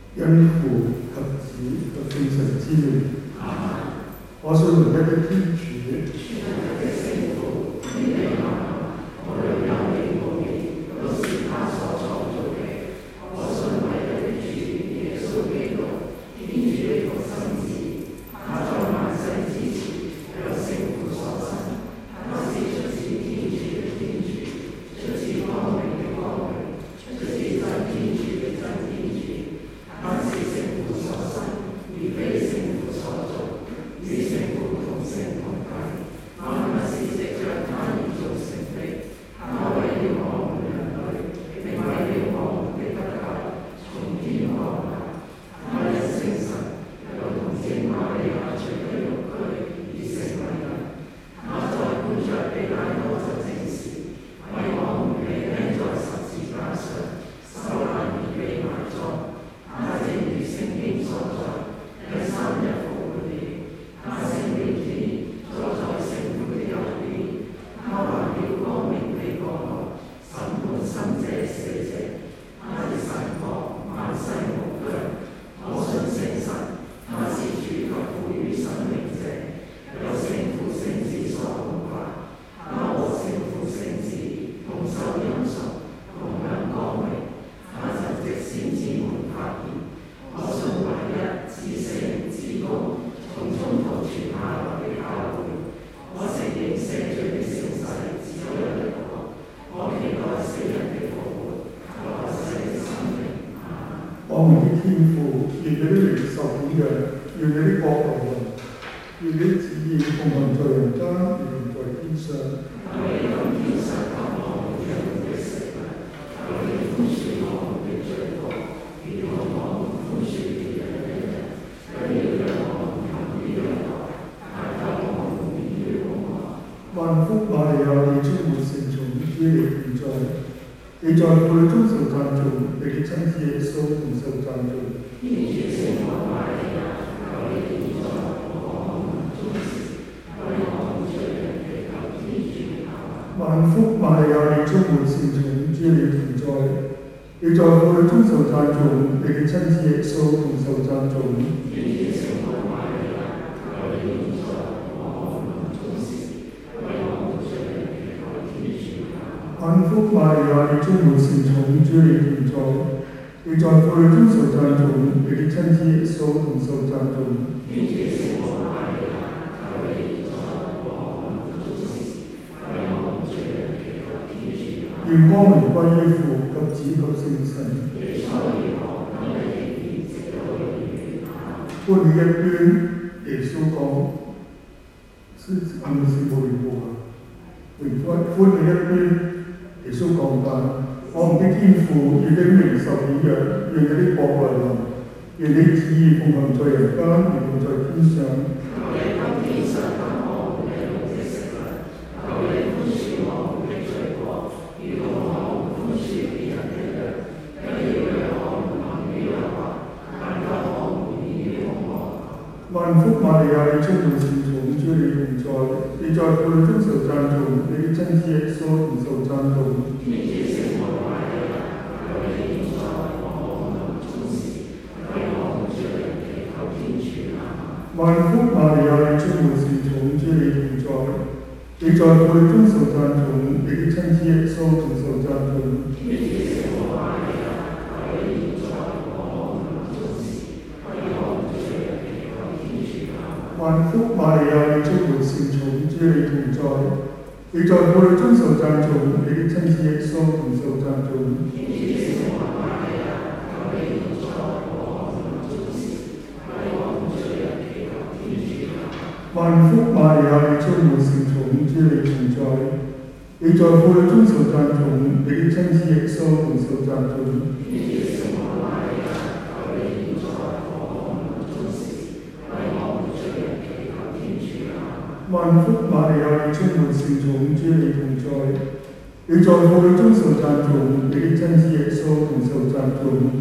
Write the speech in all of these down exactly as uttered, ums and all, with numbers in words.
因父及子及聖神之名。我信唯一的天主，我們的天父，願你的名受顯揚，願你的國來臨，願你的旨意奉行在人間，如同在天上。萬福瑪利亞，你充滿聖寵，主你同在，你在婦女中受讚頌，你的親子耶穌同受讚頌。萬福瑪利亞，你充滿聖寵，主你同在，你在婦女中受讚頌，你的親子耶穌同受讚頌。萬福瑪利亞，你充滿聖寵，主你同在，你在婦女中受讚頌，你的親子耶穌同受讚頌。願光榮歸於父及子及聖神。歡喜一端，耶穌講，是係咪聖母聯播啊？歡喜一端。耶穌講法：我們的天父，願你的名受顯揚，願你的國來臨，願你旨意奉行在人間，如同在天上。萬福瑪利亞，你充滿聖寵，主你同在，你在婦女中受讚頌，你的親子耶穌同受讚頌。萬福瑪利亞，你充滿聖寵，主你同在，你在婦女中受讚頌，你的親子耶穌同受讚頌。萬福瑪利亞，你充滿聖寵，主你同在，你在婦女中受讚頌，你的親子耶穌同受讚頌。萬福瑪利亞，你充滿聖寵，主你同在，你在婦女中受讚頌，你的親子耶穌同受讚頌。萬福瑪利亞，你充滿聖寵，主你同在，你在婦女中受讚頌，你的親子耶穌同受讚頌。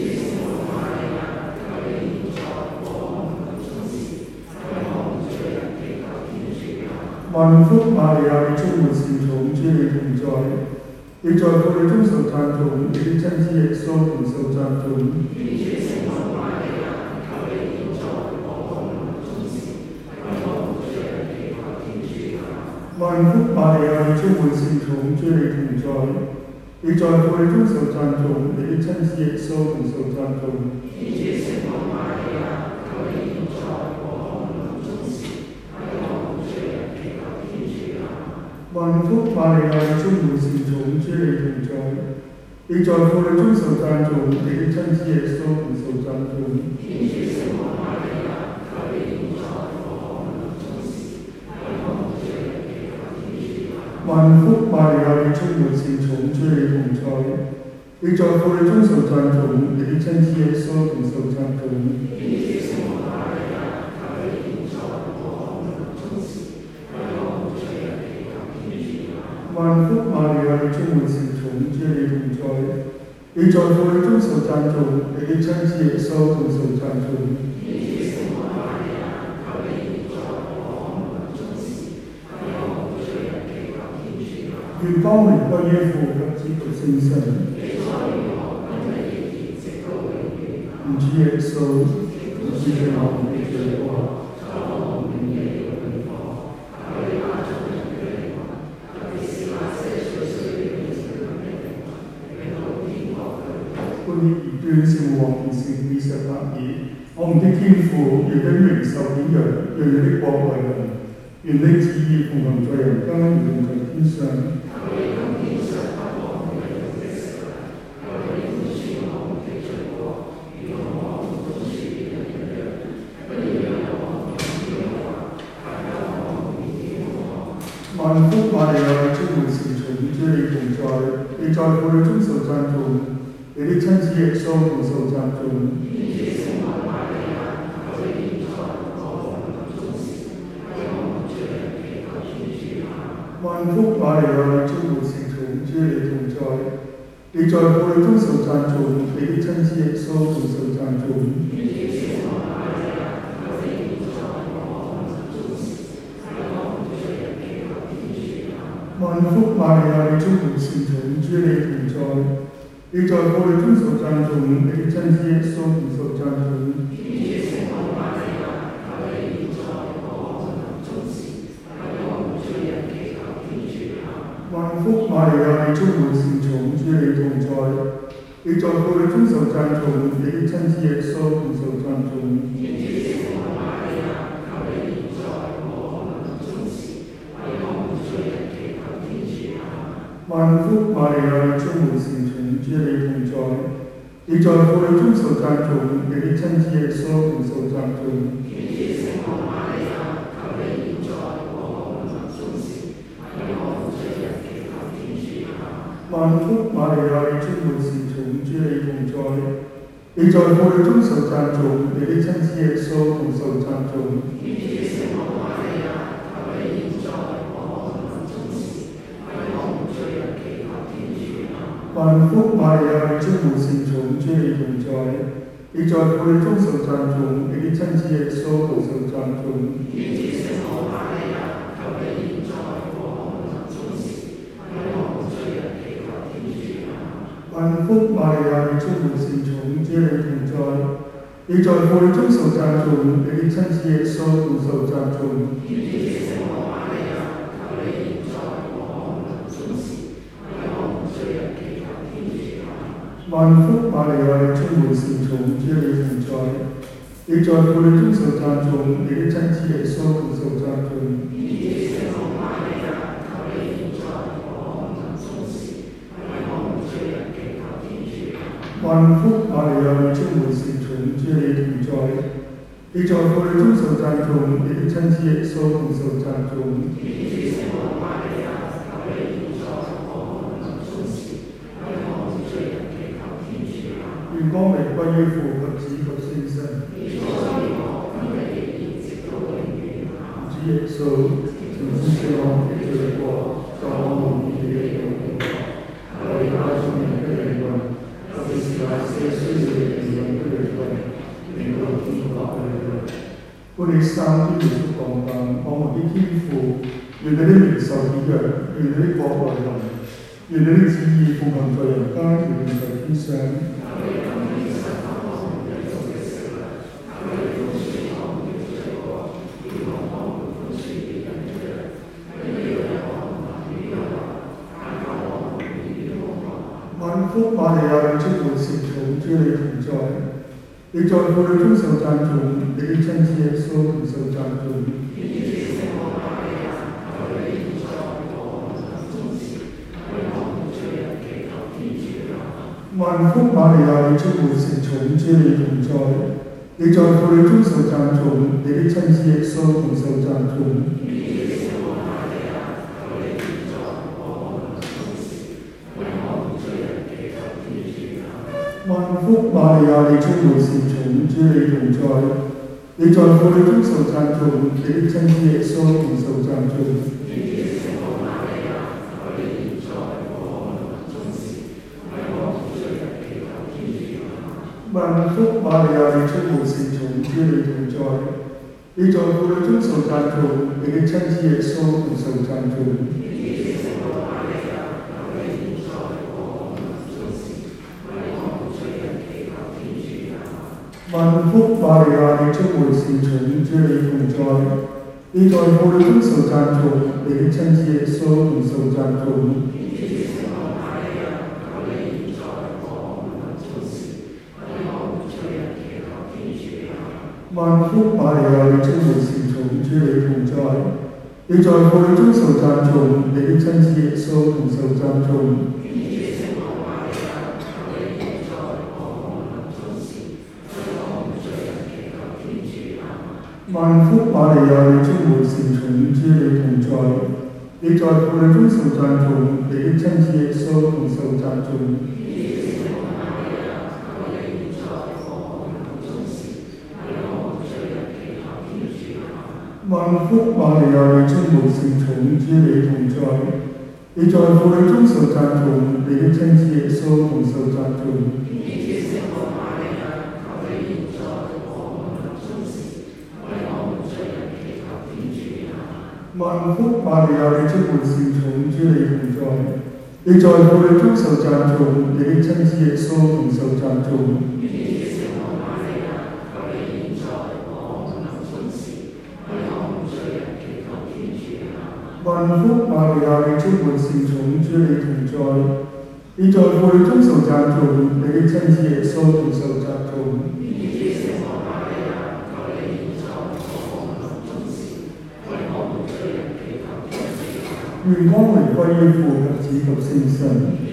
萬福瑪利亞，你充滿聖寵，主你同在，你在婦女中受讚頌，你的親子耶穌同受讚頌。 充滿聖寵，主你同在，你在父裏中受讚頌，你的親子耶穌同受讚頌。萬福瑪利亞，你充滿聖寵，主你同在，你在父裏中受讚頌，你的親子耶穌同受讚頌。萬福瑪利亞，你充滿聖寵，主你同在，你在父裏中受讚頌，你的親子耶穌同受讚頌。萬福瑪利亞，你充滿聖寵，主你同在，你在父裏中受讚頌，你的親子耶穌同受讚頌。願光榮歸於父及子及聖神。主耶穌，主嘅我們嘅罪過。關於異端聖母王件事二十八二，我們的天父，願你名受顯揚，讓你的國來臨，願你旨意奉行在人間，如同在天上。萬福瑪利亞，充滿聖寵，主你同在，你在父裏中受讚頌，你的親子耶穌同受讚頌。萬福瑪利亞，充滿聖寵，主你同在，你在父裏中受讚頌，你的親子耶穌同受讚頌。萬福瑪利亞，你充滿聖寵，主你同在，你在父裏中受讚頌，你的親子耶穌同受讚頌。萬福瑪利亞，你充滿聖寵，主你同在，你在父裏中受讚頌，你的親子耶穌同受讚頌。萬福瑪利亞，你充滿聖寵，主你同在，你在父裏中受讚頌，你的親子耶穌同受讚頌。萬福瑪利亞，你充滿聖寵，主你同在，你在父裏中受讚頌，你的親子耶穌同受讚頌。萬福瑪利亞，你充滿聖寵，主你同在，你在父裏中受讚頌，你的親子耶穌同受讚頌。萬福瑪利亞，你充滿聖寵，主你同在，你在父裏中受讚頌，你的親子耶穌同受讚頌。萬福瑪利亞，你充滿聖寵，主你同在，你在父裏中受讚頌，你的親子耶穌同受讚頌。萬福瑪利亞，你充滿聖寵，主你同在，你在父裏中受讚頌，你的親子耶穌同受讚頌。願光榮歸於父及子及聖神。主耶穌，從此使我們的罪過，作我們自己的榮耀。我哋家中人的靈魂，特別是那些需要靈魂的靈魂，令到天國去了。歡你三天耶穌降誕，我們的天父，願你的名受顯揚，願你的國來臨，願你的旨意奉行在人間，如同在天上。 瑪利亞，你出門成重，主你同在。你在婦女中受讚頌，你的親子耶穌同受讚頌。萬福瑪利亞，你出門成重，主你同在。你在婦女中受讚頌，你的親子耶穌同受讚頌。萬福瑪利亞，你出門成重，主你同在。你在婦女中受讚頌，你的親子耶穌同受讚頌。萬福瑪利亞，你出門成重，主你同在。你在婦女中受讚頌，你的親子耶穌同受讚頌。萬福瑪利亞，你出門成重，主你同在。你在婦女中受讚頌，你的親子耶穌同受讚頌。萬福瑪利亞，你出門成重，主你同在。你在婦女中受讚頌，你的親子耶穌同受讚頌。萬福瑪利亞，你出門成重，主你同在。你在婦女中受讚頌，你的親子耶穌同受讚頌。萬福瑪利亞，你出門成重，主你同在。你在婦女中受讚頌，你的親子耶穌同受讚頌。萬福瑪利亞，你出門成重，主你同在。你在婦女中受讚頌，你的親子耶穌同受讚頌。萬福瑪利亞，你出門成重，主你同在。你在婦女中受讚頌，你的親子耶穌同受讚頌。願光榮歸於父及子及聖神。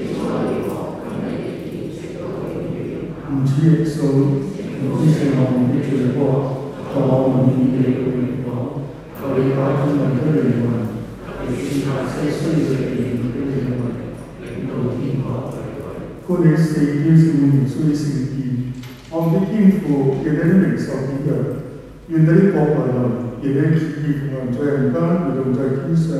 唔主耶穌，唔知聖我們的罪過，求我們免你嘅榮光，求你把眾人的靈魂，尤其那些需要憐憫的靈魂，領到天國。歡你四天聖靈雖聖殿，我們的天父，願你的名受顯揚，願你的國來臨，願你的旨意奉行在人間，如同在天上。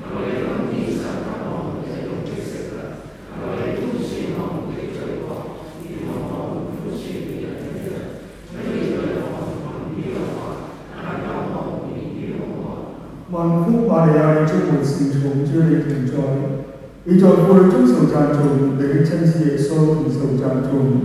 萬福瑪利亞，你出門成重，主你同在。你在婦女中受讚頌，你的親子耶穌同受讚頌。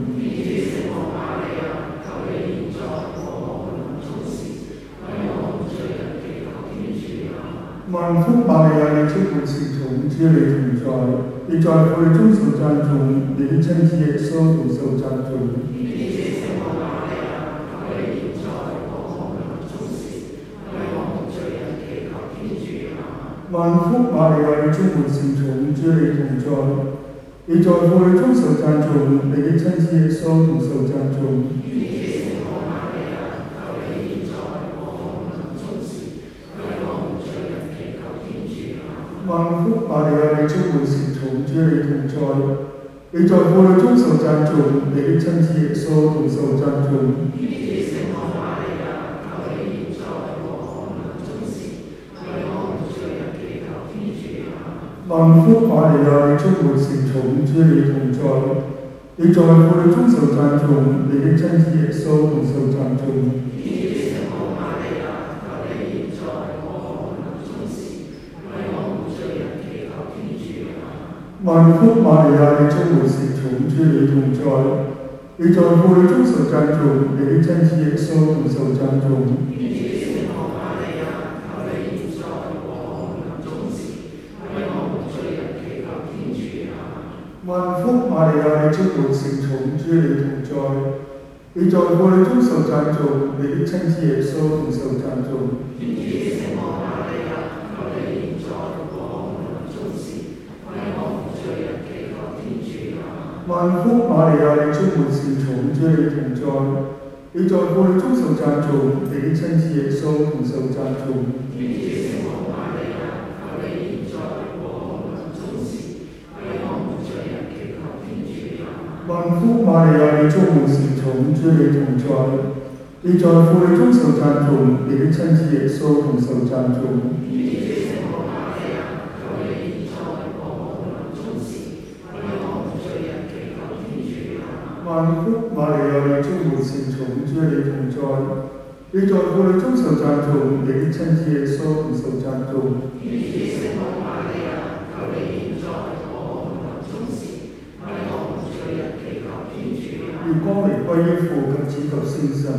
萬福瑪利亞，你出門成重，主你同在。你在婦女中受讚頌，你的親子耶穌同受讚頌。萬福瑪利亞，你出門成重，主你同在。你在婦女中受讚頌，你的親子耶穌同受讚頌。萬福瑪利亞，你出門成重，主你同在。你在婦女中受讚頌，你的親子耶穌同受讚頌。萬福瑪利亞，你出門成重，主你同在。你在婦女中受讚頌，你的親子耶穌同受讚頌。萬福瑪利亞，你出門成重，主你同在。你在婦女中受讚頌，你的親子耶穌同受讚頌。 萬福瑪利亞，你充滿聖寵，主與你同在。你在婦女中受讚頌，你的親子耶穌同受讚頌。萬福瑪利亞，你充滿聖寵，主與你同在。你在婦女中受讚頌，你的親子耶穌同受讚頌。萬福瑪利亞，你充滿聖寵，主與你同在。你在婦女中受讚頌，你的親子耶穌同受讚頌。萬福瑪利亞，你充滿聖寵，主與你同在。你在婦女中受讚頌，你的親子耶穌同受讚頌。願光榮歸於父及子及聖神。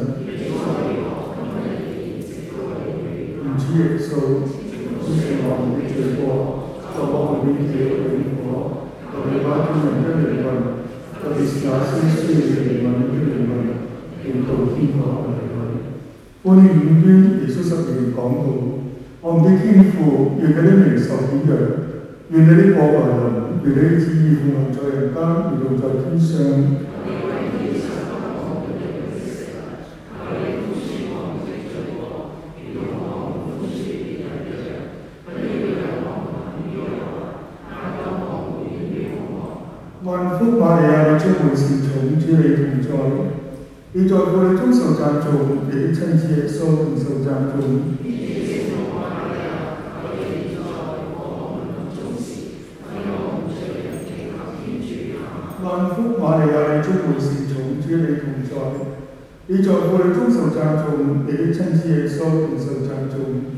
願主耶穌赦免我們的罪過，救我們免於永火，特別把眾人的靈魂，特別是那些需要憐憫的靈魂，領到天國裏去。歡迎五端耶穌十年講道，我們的天父，願你的名受顯揚，願你的國來臨，願你的旨意奉行在人間，如同在天上。萬福瑪利亞，你充滿聖寵，主與你同在。你在婦女中受讚頌，你的親子耶穌同受讚頌。萬福瑪利亞，你充滿聖寵，主與你同在。你在婦女中受讚頌，你的親子耶穌同受讚頌。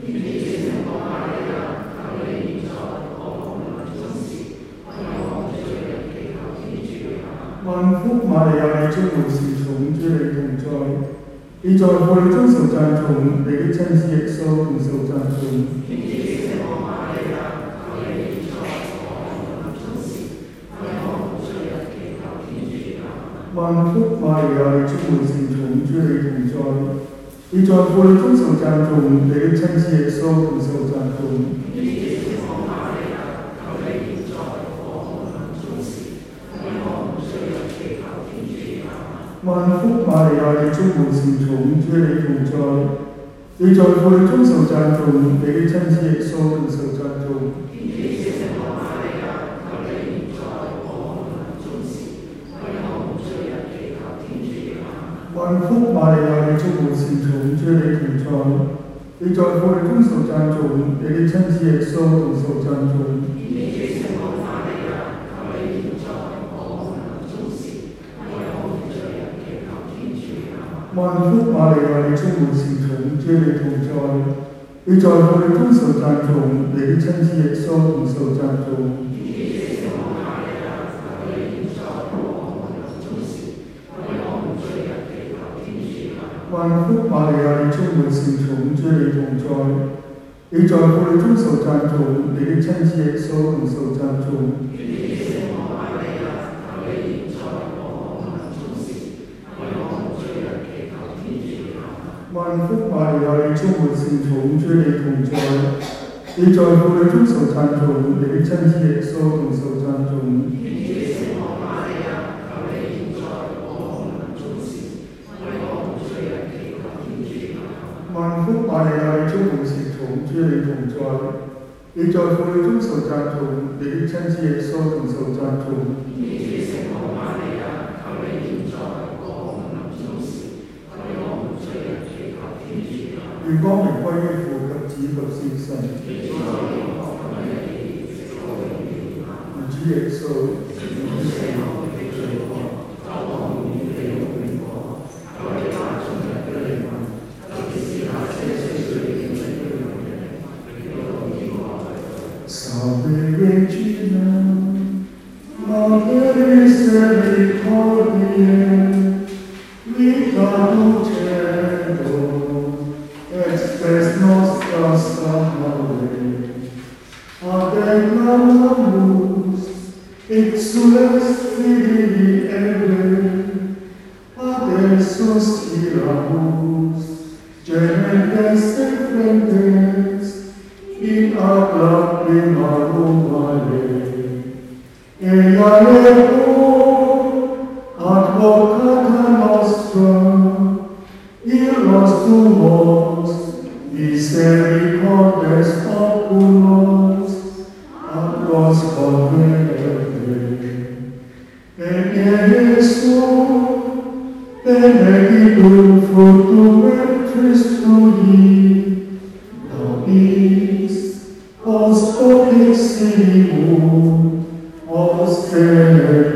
萬福瑪利亞，你充滿聖寵，主與你同在。你在婦女中受讚頌，你的親子耶穌同受讚頌。萬福瑪利亞，你充滿聖寵，主與你同在。你在婦女中受讚頌，你的親子耶穌同受讚頌。萬福瑪利亞，你充滿聖寵，主與你同在。你在婦女中受讚頌，你的親子耶穌同受讚頌。萬福瑪利亞，你充滿聖寵，主與你同在。你在婦女中受讚頌，你的親子耶穌同受讚頌。萬福瑪利亞，你充滿聖寵，主與你同在。你在婦女中受讚頌，你的親子耶穌同受讚頌。萬福瑪利亞，你充滿聖寵，主與你同在。你在婦女中受讚頌，你的親子耶穌同受讚頌。萬福瑪利亞，你充滿聖寵，主與你同在。你在婦女中受讚頌，你的親子耶穌同受讚頌。萬福瑪利亞，你充滿聖寵，主與你同在。你在婦女中受讚頌，你的親子耶穌同受讚頌。願光榮歸於父及子及聖神。願主耶穌Salve Regina, Madre misericordiae, vita dulcedo, expes nostra salve, adelamus, exultamus, exules fili Eve, adesso spiramus, gementes et fremdens, in ac lacrimarum vale. Ea lego, advocata nostra, illos tuos, misericordes oculos, ad nos convenere. Et Iesu, benedictum fructum ventris tui, nobis, post opixilimum, post